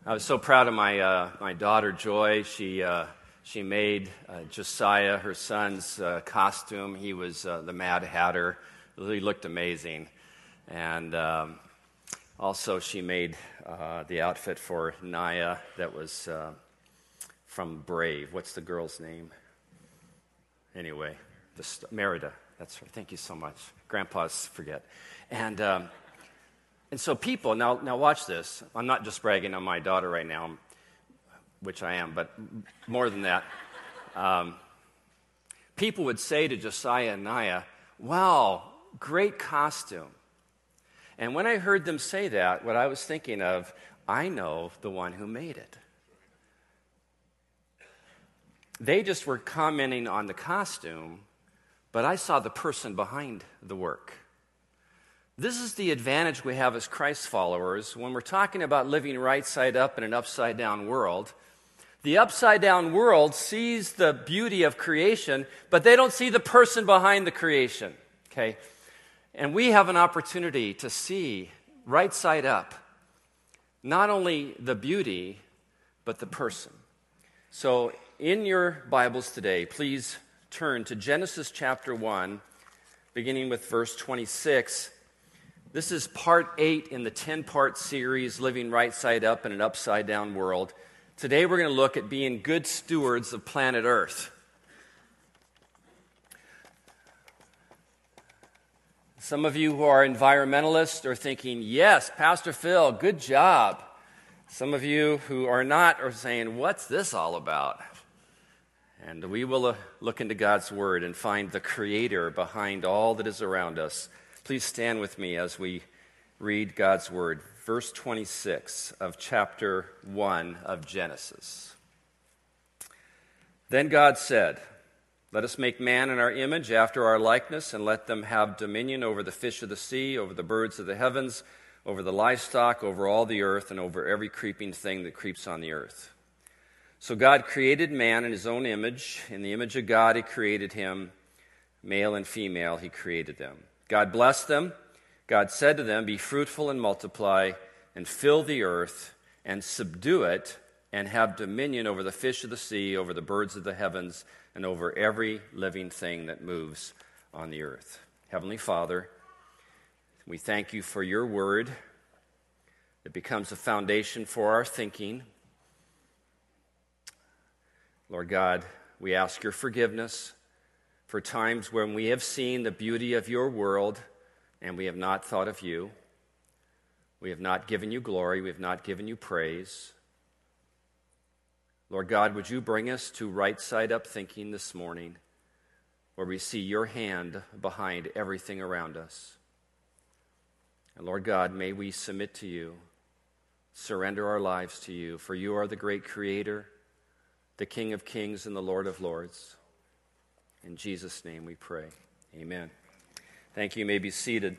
I was so proud of my daughter Joy. She made Josiah, her son's costume. He was the Mad Hatter. He looked amazing. And also she made the outfit for Naya that was from Brave. What's the girl's name? Anyway, Merida. That's right. Thank you so much. Grandpas forget. And so people, now watch this. I'm not just bragging on my daughter right now, which I am, but more than that. People would say to Josiah and Naya, wow, great costume. And when I heard them say that, what I was thinking of, I know the one who made it. They just were commenting on the costume, but I saw the person behind the work. This is the advantage we have as Christ followers when we're talking about living right side up in an upside down world. The upside down world sees the beauty of creation, but they don't see the person behind the creation, okay? And we have an opportunity to see right side up, not only the beauty, but the person. So in your Bibles today, please turn to Genesis chapter 1, beginning with verse 26. This is part 8 in the 10-part series, Living Right Side Up in an Upside Down World. Today we're going to look at being good stewards of planet Earth. Some of you who are environmentalists are thinking, yes, Pastor Phil, good job. Some of you who are not are saying, what's this all about? And we will look into God's Word and find the Creator behind all that is around us. Please stand with me as we read God's Word. Verse 26 of chapter 1 of Genesis. Then God said, let us make man in our image after our likeness, and let them have dominion over the fish of the sea, over the birds of the heavens, over the livestock, over all the earth, and over every creeping thing that creeps on the earth. So God created man in his own image. In the image of God he created him. Male and female he created them. God blessed them. God said to them, be fruitful and multiply, and fill the earth, and subdue it, and have dominion over the fish of the sea, over the birds of the heavens, and over every living thing that moves on the earth. Heavenly Father, we thank you for your word. It becomes a foundation for our thinking. Lord God, we ask your forgiveness for times when we have seen the beauty of your world and we have not thought of you. We have not given you glory. We have not given you praise. Lord God, would you bring us to right side up thinking this morning, where we see your hand behind everything around us. And Lord God, may we submit to you, surrender our lives to you, for you are the great Creator, the King of kings and the Lord of lords. In Jesus' name we pray. Amen. Thank you. You may be seated.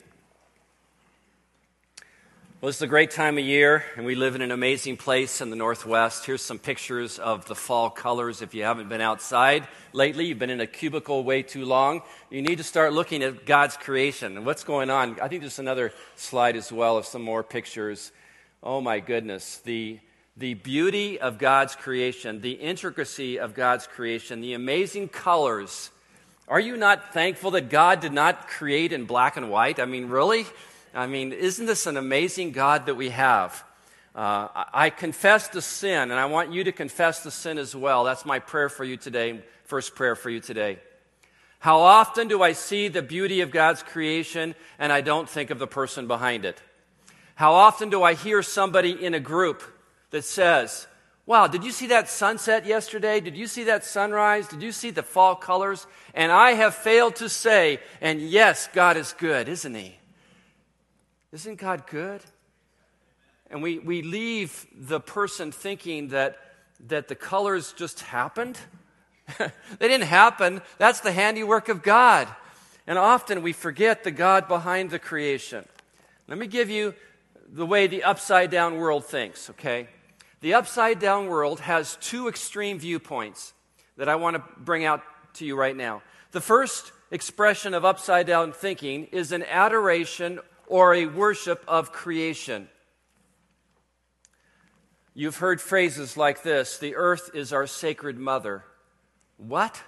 Well, it's a great time of year, and we live in an amazing place in the Northwest. Here's some pictures of the fall colors. If you haven't been outside lately, you've been in a cubicle way too long, you need to start looking at God's creation and what's going on. I think there's another slide as well of some more pictures. Oh my goodness, the beauty of God's creation, the intricacy of God's creation, the amazing colors. Are you not thankful that God did not create in black and white? I mean, really? I mean, isn't this an amazing God that we have? I confess the sin, and I want you to confess the sin as well. That's my prayer for you today, first prayer for you today. How often do I see the beauty of God's creation and I don't think of the person behind it? How often do I hear somebody in a group that says, wow, did you see that sunset yesterday? Did you see that sunrise? Did you see the fall colors? And I have failed to say, and yes, God is good, isn't he? Isn't God good? And we leave the person thinking that the colors just happened. They didn't happen. That's the handiwork of God. And often we forget the God behind the creation. Let me give you the way the upside down world thinks, okay? The upside down world has two extreme viewpoints that I want to bring out to you right now. The first expression of upside down thinking is an adoration or a worship of creation. You've heard phrases like this: the earth is our sacred mother. What?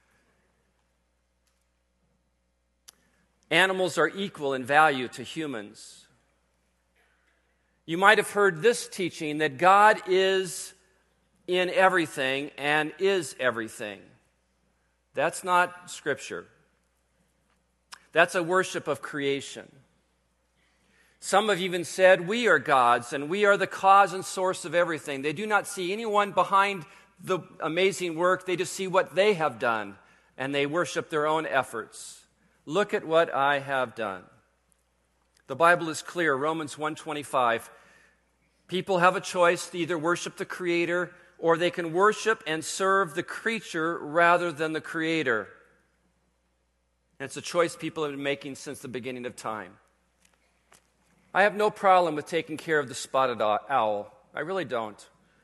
Animals are equal in value to humans. You might have heard this teaching that God is in everything and is everything. That's not Scripture. That's a worship of creation. Some have even said, we are gods and we are the cause and source of everything. They do not see anyone behind the amazing work. They just see what they have done, and they worship their own efforts. Look at what I have done. The Bible is clear, Romans 1:25. People have a choice to either worship the Creator or they can worship and serve the creature rather than the Creator. And it's a choice people have been making since the beginning of time. I have no problem with taking care of the spotted owl. I really don't.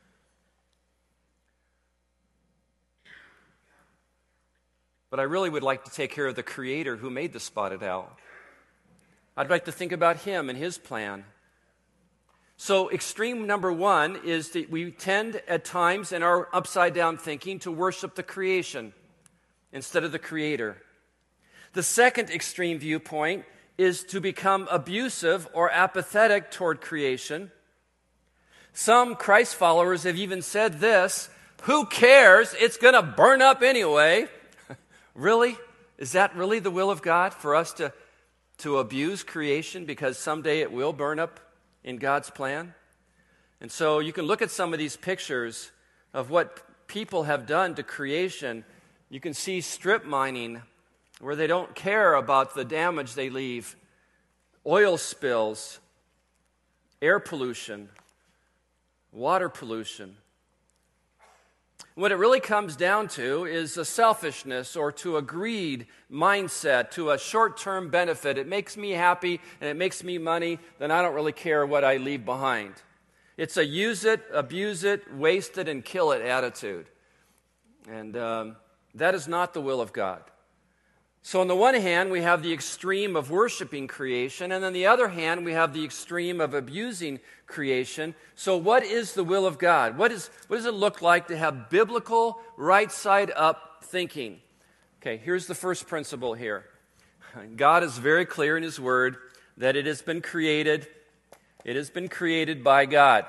But I really would like to take care of the Creator who made the spotted owl. I'd like to think about Him and His plan. So extreme number one is that we tend at times in our upside-down thinking to worship the creation instead of the Creator. The second extreme viewpoint is to become abusive or apathetic toward creation. Some Christ followers have even said this: who cares? It's going to burn up anyway. Really? Is that really the will of God, for us to abuse creation because someday it will burn up in God's plan? And so you can look at some of these pictures of what people have done to creation. You can see strip mining where they don't care about the damage they leave, oil spills, air pollution, water pollution. What it really comes down to is a selfishness or to a greed mindset, to a short-term benefit. It makes me happy and it makes me money, then I don't really care what I leave behind. It's a use it, abuse it, waste it, and kill it attitude. And that is not the will of God. So on the one hand, we have the extreme of worshiping creation, and on the other hand, we have the extreme of abusing creation. So what is the will of God? What does it look like to have biblical, right-side-up thinking? Okay, here's the first principle here. God is very clear in His Word that it has been created by God.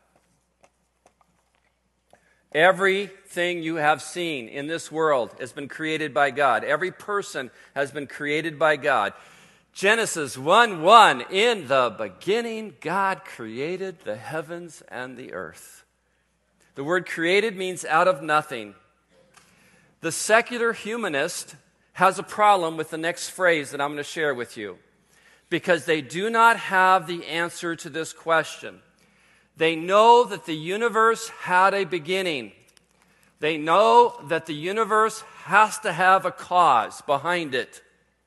Everything you have seen in this world has been created by God. Every person has been created by God. Genesis 1:1, in the beginning God created the heavens and the earth. The word created means out of nothing. The secular humanist has a problem with the next phrase that I'm going to share with you, because they do not have the answer to this question. They know that the universe had a beginning. They know that the universe has to have a cause behind it.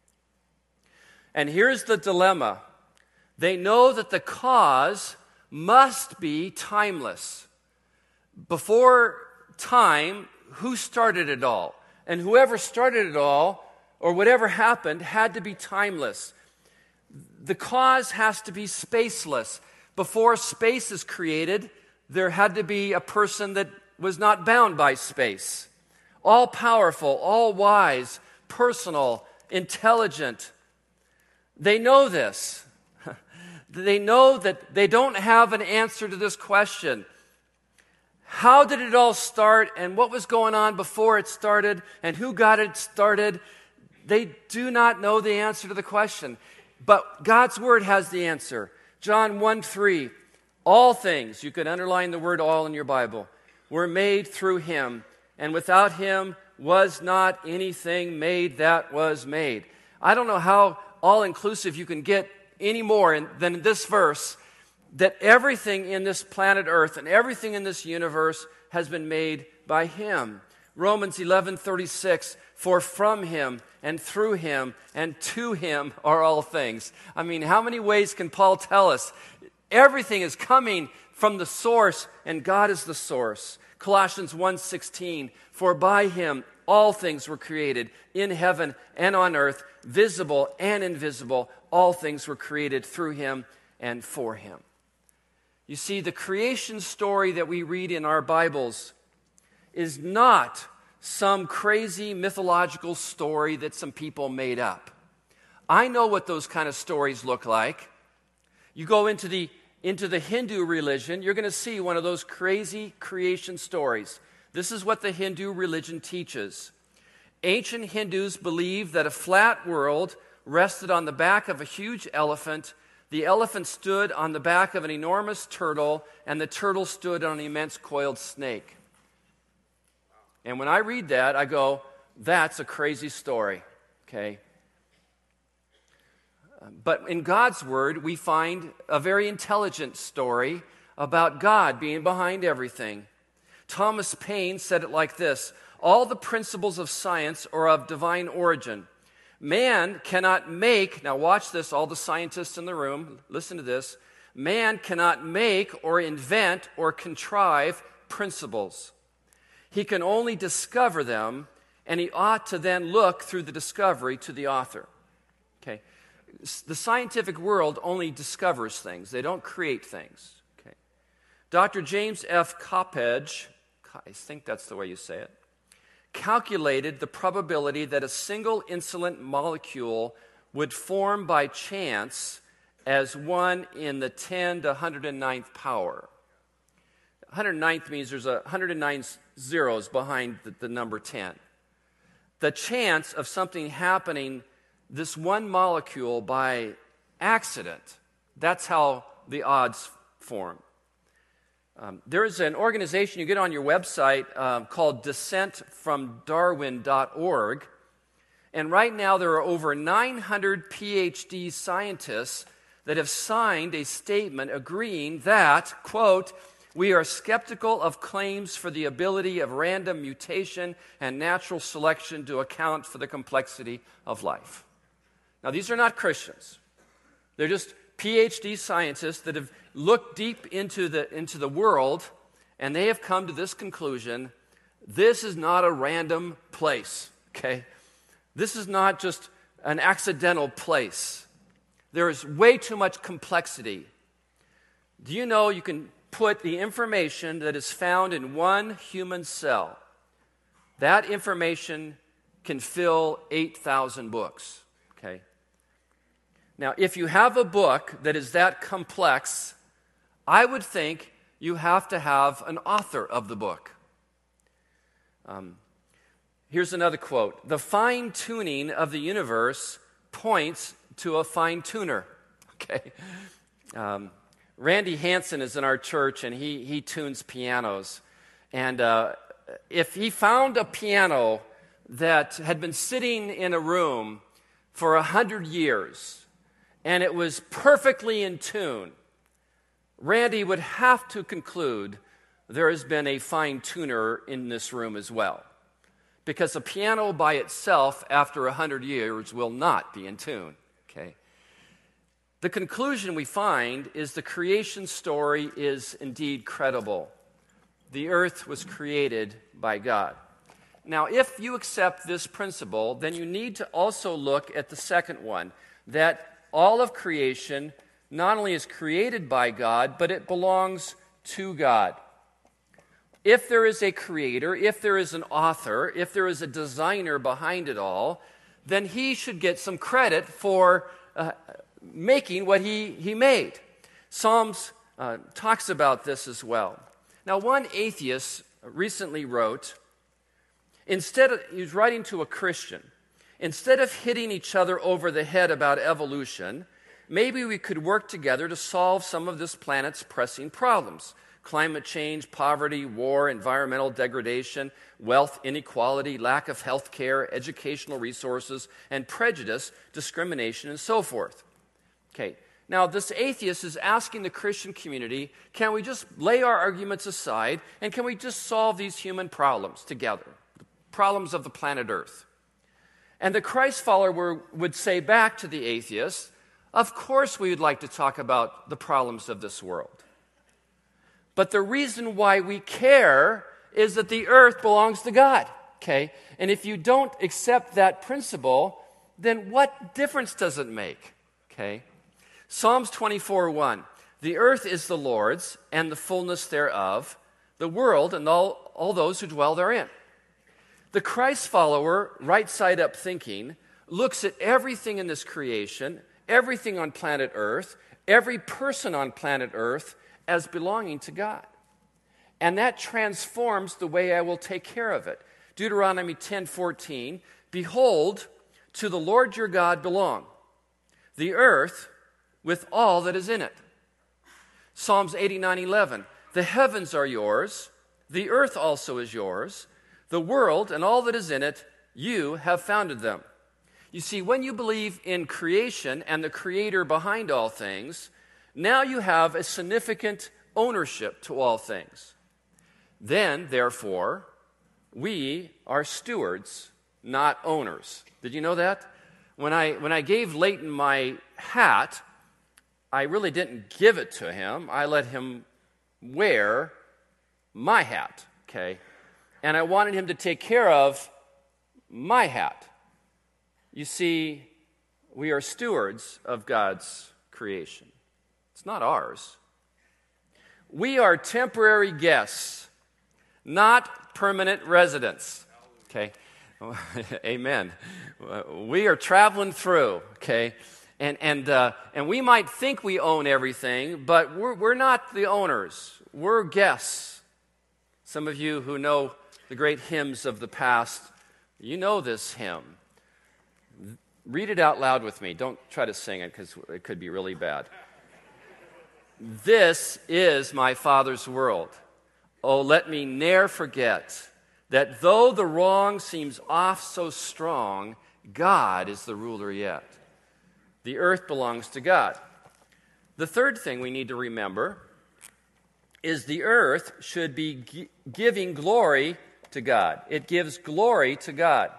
And here's the dilemma. They know that the cause must be timeless. Before time, who started it all? And whoever started it all, or whatever happened, had to be timeless. The cause has to be spaceless. Before space is created, there had to be a person that was not bound by space. All-powerful, all-wise, personal, intelligent. They know this. They know that they don't have an answer to this question. How did it all start, and what was going on before it started, and who got it started? They do not know the answer to the question. But God's Word has the answer. John 1:3, all things, you can underline the word all in your Bible, were made through Him, and without Him was not anything made that was made. I don't know how all-inclusive you can get any more than this verse, that everything in this planet Earth and everything in this universe has been made by Him. Romans 11:36, for from Him and through Him and to Him are all things. I mean, how many ways can Paul tell us? Everything is coming from the source, and God is the source. Colossians 1:16, for by Him all things were created, in heaven and on earth, visible and invisible. All things were created through Him and for Him. You see, the creation story that we read in our Bibles is not some crazy mythological story that some people made up. I know what those kind of stories look like. You go into the Hindu religion, you're going to see one of those crazy creation stories. This is what the Hindu religion teaches. Ancient Hindus believed that a flat world rested on the back of a huge elephant. The elephant stood on the back of an enormous turtle, and the turtle stood on an immense coiled snake. And when I read that, I go, that's a crazy story, okay? But in God's Word, we find a very intelligent story about God being behind everything. Thomas Paine said it like this: all the principles of science are of divine origin. Man cannot make, now watch this, all the scientists in the room, listen to this. Man cannot make or invent or contrive principles. He can only discover them, and he ought to then look through the discovery to the author. Okay. The scientific world only discovers things. They don't create things. Okay. Dr. James F. Coppedge, I think that's the way you say it, calculated the probability that a single insulin molecule would form by chance as 1 in the 10 to 109th power. 109th means there's 109 zeros behind the number 10. The chance of something happening, this one molecule, by accident, that's how the odds form. There is an organization you get on your website called descentfromdarwin.org, and right now there are over 900 PhD scientists that have signed a statement agreeing that, quote, we are skeptical of claims for the ability of random mutation and natural selection to account for the complexity of life. Now, these are not Christians. They're just PhD scientists that have looked deep into the world, and they have come to this conclusion: this is not a random place, okay? This is not just an accidental place. There is way too much complexity. Do you know you can put the information that is found in one human cell, that information can fill 8,000 books, okay? Now, if you have a book that is that complex, I would think you have to have an author of the book. Here's another quote. The fine-tuning of the universe points to a fine-tuner. Okay. Randy Hansen is in our church, and he tunes pianos. And if he found a piano that had been sitting in a room for 100 years, and it was perfectly in tune, Randy would have to conclude there has been a fine-tuner in this room as well. Because a piano by itself, after 100 years, will not be in tune. Okay? The conclusion we find is the creation story is indeed credible. The earth was created by God. Now, if you accept this principle, then you need to also look at the second one, that all of creation not only is created by God, but it belongs to God. If there is a creator, if there is an author, if there is a designer behind it all, then he should get some credit for making what he made. Psalms talks about this as well. Now, one atheist recently wrote, he was writing to a Christian, instead of hitting each other over the head about evolution, maybe we could work together to solve some of this planet's pressing problems. Climate change, poverty, war, environmental degradation, wealth inequality, lack of health care, educational resources, and prejudice, discrimination, and so forth. Okay, now this atheist is asking the Christian community, can we just lay our arguments aside, and can we just solve these human problems together, the problems of the planet Earth? And the Christ follower would say back to the atheist, of course we would like to talk about the problems of this world. But the reason why we care is that the earth belongs to God, okay? And if you don't accept that principle, then what difference does it make, okay? Psalms 24:1, The earth is the Lord's, and the fullness thereof, the world and all those who dwell therein. The Christ follower, right side up thinking, looks at everything in this creation, everything on planet Earth, every person on planet Earth as belonging to God. And that transforms the way I will take care of it. Deuteronomy 10:14, behold, to the Lord your God belong the earth with all that is in it. Psalms 89:11, the heavens are yours, the earth also is yours, the world and all that is in it, you have founded them. You see, when you believe in creation and the creator behind all things, now you have a significant ownership to all things. Then, therefore, we are stewards, not owners. Did you know that? When I gave Leighton my hat, I really didn't give it to him. I let him wear my hat, okay? And I wanted him to take care of my hat. You see, we are stewards of God's creation. It's not ours. We are temporary guests, not permanent residents, okay? Amen. We are traveling through, okay? And we might think we own everything, but we're not the owners. We're guests. Some of you who know the great hymns of the past, you know this hymn. Read it out loud with me. Don't try to sing it because it could be really bad. This is my Father's world. Oh, let me ne'er forget that though the wrong seems oft so strong, God is the ruler yet. The earth belongs to God. The third thing we need to remember is the earth should be giving glory to God. It gives glory to God.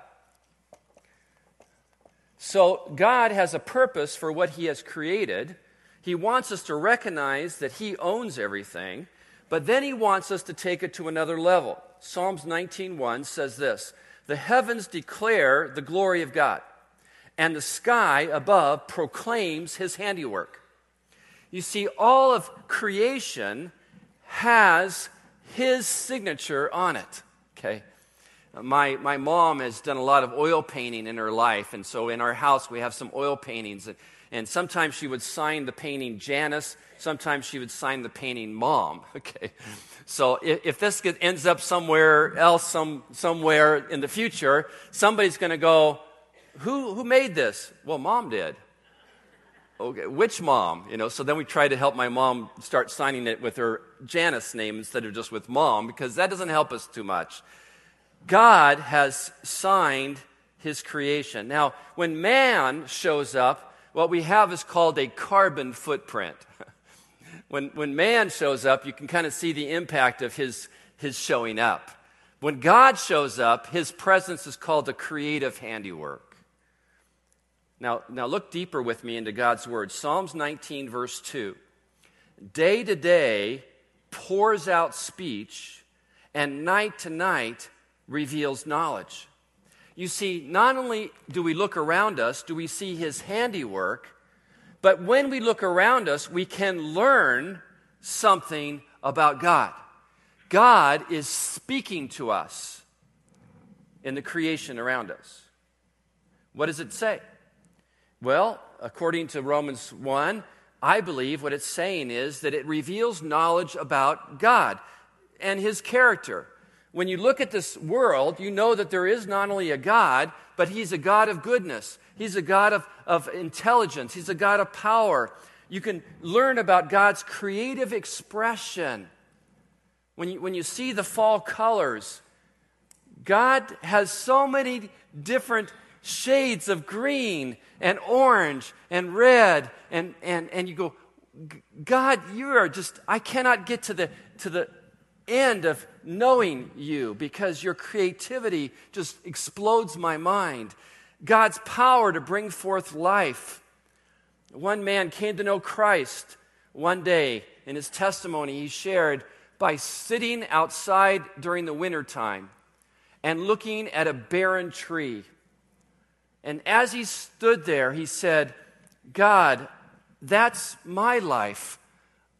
So God has a purpose for what he has created. He wants us to recognize that he owns everything, but then he wants us to take it to another level. Psalms 19:1 says this, the heavens declare the glory of God, and the sky above proclaims his handiwork. You see, all of creation has his signature on it, okay? My mom has done a lot of oil painting in her life, and so in our house we have some oil paintings, and sometimes she would sign the painting Janice, sometimes she would sign the painting Mom, okay? So if this ends up somewhere else, somewhere in the future, somebody's going to go, who made this? Well, Mom did. Okay, which mom? So then we try to help my mom start signing it with her Janice name instead of just with Mom, because that doesn't help us too much. God has signed his creation. Now, when man shows up, what we have is called a carbon footprint. When man shows up, you can kind of see the impact of his showing up. When God shows up, his presence is called a creative handiwork. Now look deeper with me into God's word. Psalms 19, verse 2. Day to day pours out speech, and night to night reveals knowledge. You see, not only do we look around us, do we see his handiwork, but when we look around us, we can learn something about God. God is speaking to us in the creation around us. What does it say? Well, according to Romans 1, I believe what it's saying is that it reveals knowledge about God and his character. When you look at this world, you know that there is not only a God, but he's a God of goodness. He's a God of intelligence. He's a God of power. You can learn about God's creative expression. When you see the fall colors, God has so many different shades of green and orange and red, and you go, God, you are just, I cannot get to the end of knowing you because your creativity just explodes my mind. God's power to bring forth life. One man came to know Christ one day. In his testimony, he shared by sitting outside during the wintertime and looking at a barren tree. And as he stood there, he said, God, that's my life.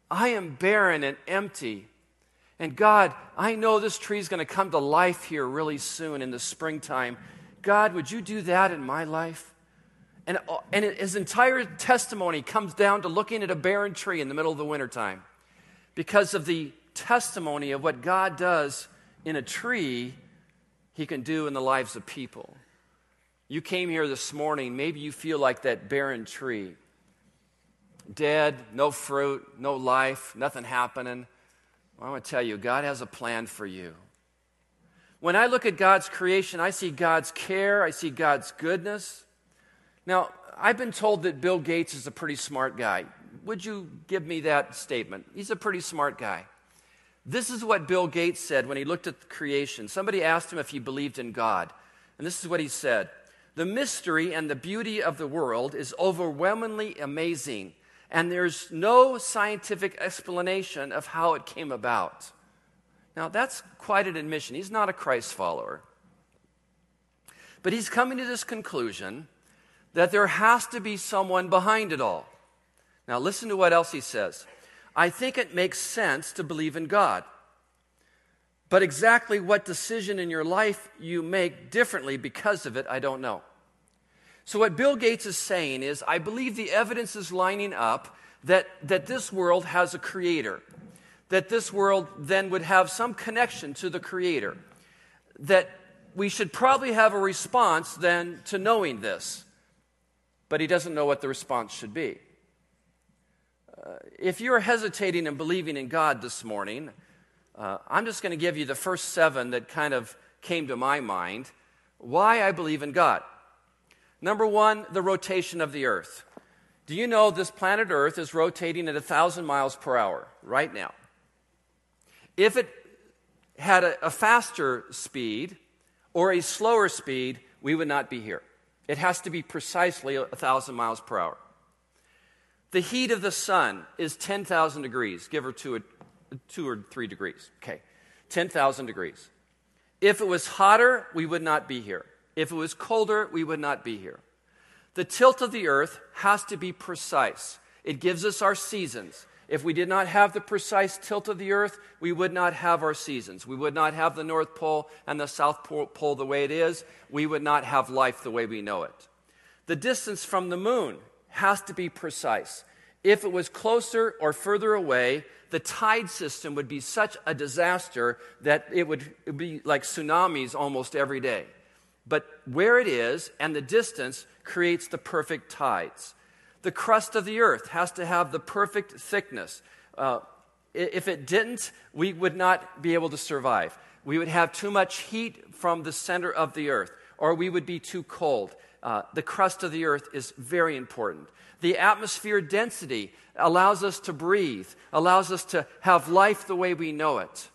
I am barren and empty. And God, I know this tree is going to come to life here really soon in the springtime. God, would you do that in my life? And his entire testimony comes down to looking at a barren tree in the middle of the wintertime. Because of the testimony of what God does in a tree, he can do in the lives of people. You came here this morning, maybe you feel like that barren tree. Dead, no fruit, no life, nothing happening. Well, I want to tell you, God has a plan for you. When I look at God's creation, I see God's care, I see God's goodness. Now, I've been told that Bill Gates is a pretty smart guy. Would you give me that statement? He's a pretty smart guy. This is what Bill Gates said when he looked at the creation. Somebody asked him if he believed in God. And this is what he said. The mystery and the beauty of the world is overwhelmingly amazing, and there's no scientific explanation of how it came about. Now, that's quite an admission. He's not a Christ follower. But he's coming to this conclusion that there has to be someone behind it all. Now, listen to what else he says. I think it makes sense to believe in God. But exactly what decision in your life you make differently because of it, I don't know. So what Bill Gates is saying is, I believe the evidence is lining up that this world has a creator, that this world then would have some connection to the creator, that we should probably have a response then to knowing this. But he doesn't know what the response should be. If you're hesitating and believing in God this morning, I'm just going to give you the first 7 that kind of came to my mind, why I believe in God. Number 1, the rotation of the earth. Do you know this planet Earth is rotating at 1,000 miles per hour right now? If it had a faster speed or a slower speed, we would not be here. It has to be precisely 1,000 miles per hour. The heat of the sun is 10,000 degrees, give or 2 or 3 degrees. Okay, 10,000 degrees. If it was hotter, we would not be here. If it was colder, we would not be here. The tilt of the earth has to be precise. It gives us our seasons. If we did not have the precise tilt of the earth, we would not have our seasons. We would not have the North Pole and the South Pole the way it is. We would not have life the way we know it. The distance from the moon has to be precise. If it was closer or further away, the tide system would be such a disaster that it would be like tsunamis almost every day. But where it is and the distance creates the perfect tides. The crust of the earth has to have the perfect thickness. If it didn't, we would not be able to survive. We would have too much heat from the center of the earth, or we would be too cold. The crust of the earth is very important. The atmosphere density allows us to breathe, allows us to have life the way we know it.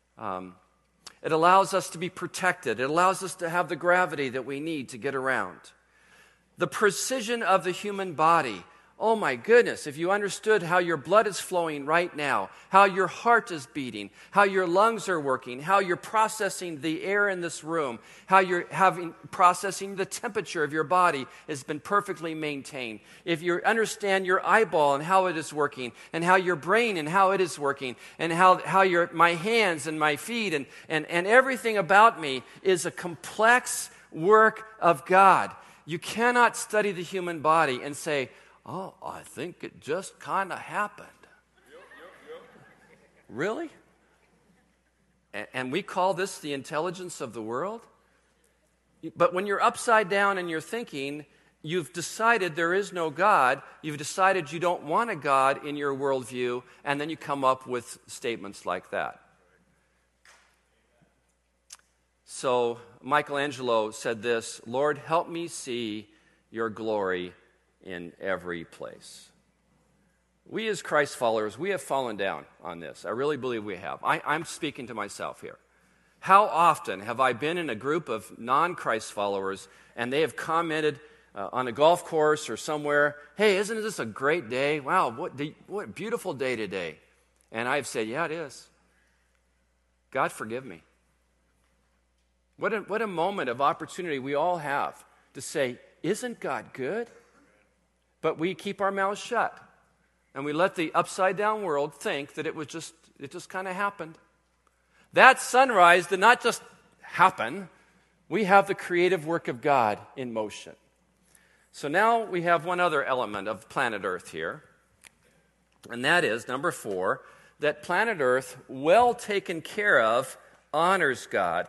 It allows us to be protected. It allows us to have the gravity that we need to get around. The precision of the human body. Oh my goodness, if you understood how your blood is flowing right now, how your heart is beating, how your lungs are working, how you're processing the air in this room, how you're processing the temperature of your body has been perfectly maintained. If you understand your eyeball and how it is working, and how your brain and how it is working, and how my hands and my feet and everything about me is a complex work of God. You cannot study the human body and say, oh, I think it just kind of happened. Really? And we call this the intelligence of the world? But when you're upside down in your thinking, you've decided there is no God, you've decided you don't want a God in your worldview, and then you come up with statements like that. So Michelangelo said this, Lord, help me see your glory in every place. We as Christ followers, we have fallen down on this. I really believe we have. I'm speaking to myself here. How often have I been in a group of non-Christ followers and they have commented on a golf course or somewhere, hey, isn't this a great day? Wow, what a beautiful day today. And I've said, yeah, it is. God forgive me. What a moment of opportunity we all have to say, isn't God good? But we keep our mouths shut. And we let the upside-down world think that it just kind of happened. That sunrise did not just happen. We have the creative work of God in motion. So now we have one other element of planet Earth here. And that is, number 4, that planet Earth, well taken care of, honors God.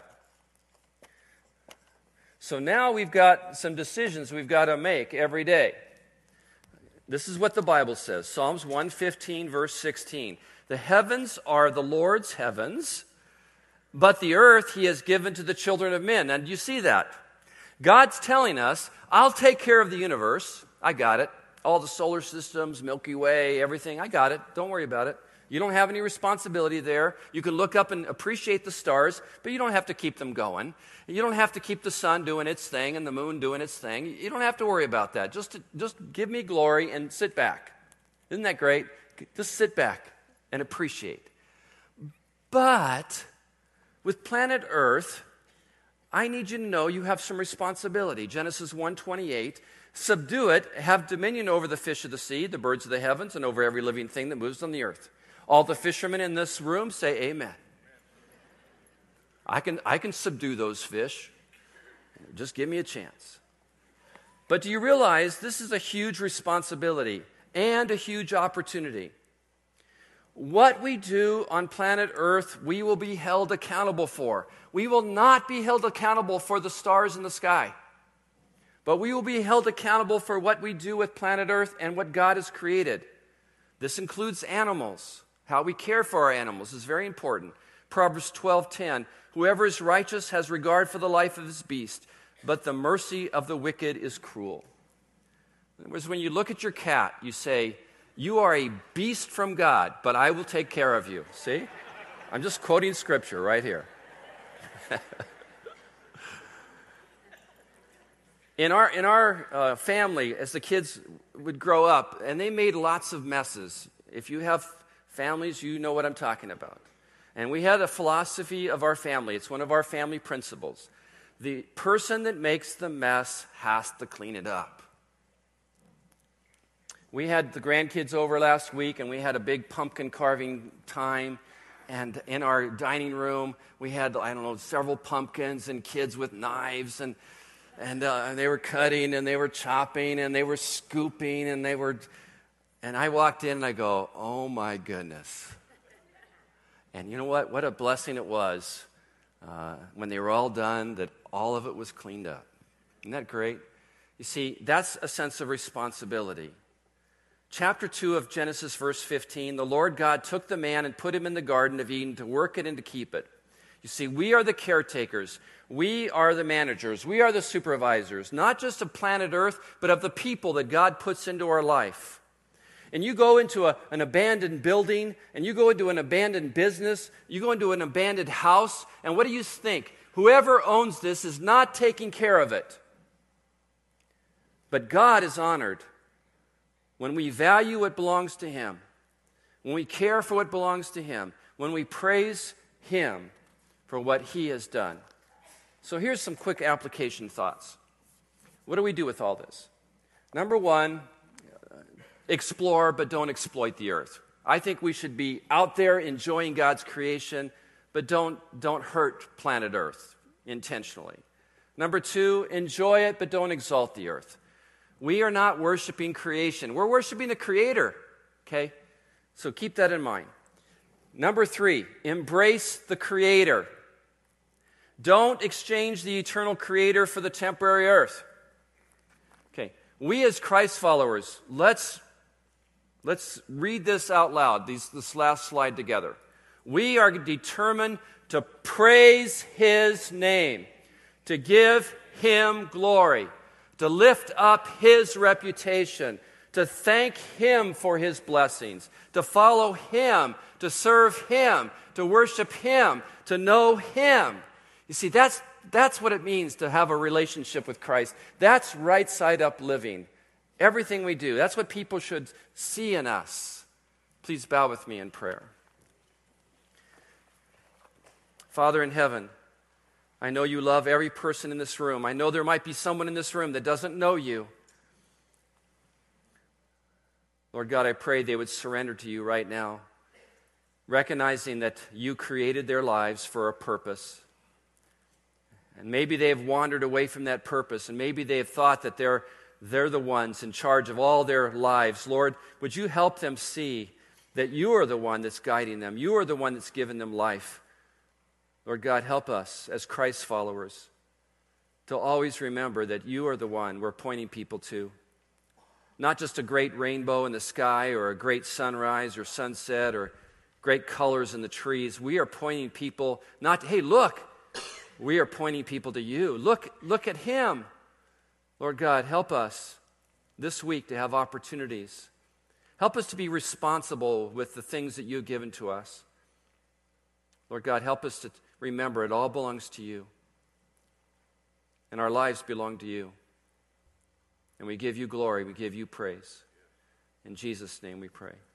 So now we've got some decisions we've got to make every day. This is what the Bible says. Psalms 115, verse 16. The heavens are the Lord's heavens, but the earth he has given to the children of men. And you see that? God's telling us, I'll take care of the universe. I got it. All the solar systems, Milky Way, everything, I got it. Don't worry about it. You don't have any responsibility there. You can look up and appreciate the stars, but you don't have to keep them going. You don't have to keep the sun doing its thing and the moon doing its thing. You don't have to worry about that. Just give me glory and sit back. Isn't that great? Just sit back and appreciate. But with planet Earth, I need you to know you have some responsibility. Genesis 1:28. Subdue it, have dominion over the fish of the sea, the birds of the heavens, and over every living thing that moves on the earth. All the fishermen in this room say amen. I can subdue those fish. Just give me a chance. But do you realize this is a huge responsibility and a huge opportunity? What we do on planet Earth, we will be held accountable for. We will not be held accountable for the stars in the sky. But we will be held accountable for what we do with planet Earth and what God has created. This includes animals. How we care for our animals is very important. Proverbs 12:10, whoever is righteous has regard for the life of his beast, but the mercy of the wicked is cruel. In other words, when you look at your cat, you say, you are a beast from God, but I will take care of you. See? I'm just quoting scripture right here. In our family, as the kids would grow up, and they made lots of messes. If you have families, you know what I'm talking about. And we had a philosophy of our family. It's one of our family principles. The person that makes the mess has to clean it up. We had the grandkids over last week, and we had a big pumpkin carving time. And in our dining room, we had, several pumpkins and kids with knives, and they were cutting, and they were chopping, and they were scooping, and I walked in, and I go, oh, my goodness. And you know what? What a blessing it was when they were all done, that all of it was cleaned up. Isn't that great? You see, that's a sense of responsibility. Chapter 2 of Genesis, verse 15, the Lord God took the man and put him in the Garden of Eden to work it and to keep it. You see, we are the caretakers. We are the managers. We are the supervisors, not just of planet Earth, but of the people that God puts into our life. And you go into an abandoned building, and you go into an abandoned business, you go into an abandoned house, and what do you think? Whoever owns this is not taking care of it. But God is honored when we value what belongs to Him, when we care for what belongs to Him, when we praise Him for what He has done. So here's some quick application thoughts. What do we do with all this? Number one, explore but don't exploit the earth. I think we should be out there enjoying God's creation, but don't hurt planet Earth intentionally. Number two, enjoy it but don't exalt the earth. We are not worshiping creation. We're worshiping the Creator, okay? So keep that in mind. Number three, embrace the Creator. Don't exchange the eternal Creator for the temporary earth. Okay, we as Christ followers, let's read this out loud, this last slide together. We are determined to praise His name, to give Him glory, to lift up His reputation, to thank Him for His blessings, to follow Him, to serve Him, to worship Him, to know Him. You see, that's what it means to have a relationship with Christ. That's right side up living. Everything we do, that's what people should see in us. Please bow with me in prayer. Father in heaven, I know you love every person in this room. I know there might be someone in this room that doesn't know you. Lord God, I pray they would surrender to you right now, recognizing that you created their lives for a purpose. And maybe they have wandered away from that purpose, and maybe they have thought that they're the ones in charge of all their lives. Lord, would you help them see that you are the one that's guiding them. You are the one that's given them life. Lord God, help us as Christ followers to always remember that you are the one we're pointing people to. Not just a great rainbow in the sky or a great sunrise or sunset or great colors in the trees. We are pointing people not, hey, look. We are pointing people to you. Look at him. Lord God, help us this week to have opportunities. Help us to be responsible with the things that you've given to us. Lord God, help us to remember it all belongs to you. And our lives belong to you. And we give you glory, we give you praise. In Jesus' name we pray.